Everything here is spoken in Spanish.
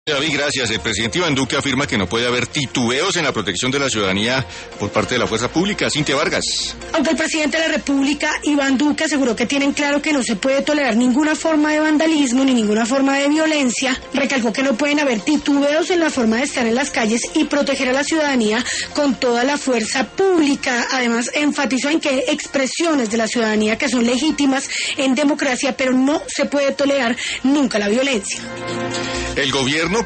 David, gracias. El presidente Iván Duque afirma que no puede haber titubeos en la protección de la ciudadanía por parte de la fuerza pública. Cintia Vargas. Aunque el presidente de la República, Iván Duque, aseguró que tienen claro que no se puede tolerar ninguna forma de vandalismo ni ninguna forma de violencia, recalcó que no pueden haber titubeos en la forma de estar en las calles y proteger a la ciudadanía con toda la fuerza pública. Además, enfatizó en que hay expresiones de la ciudadanía que son legítimas en democracia, pero no se puede tolerar nunca la violencia. El gobierno